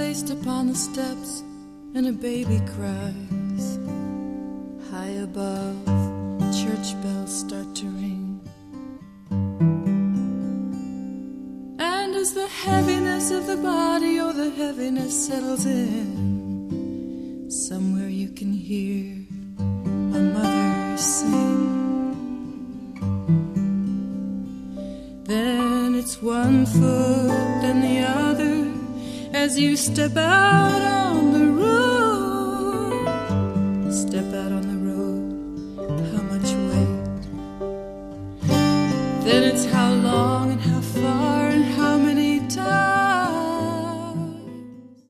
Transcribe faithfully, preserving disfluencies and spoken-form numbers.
placed upon the steps, and a baby cries. High above, church bells start to ring. And as the heaviness of the body, oh, the heaviness settles in, somewhere you can hear a mother sing. Then it's one foot and the other as you step out on the roof. Step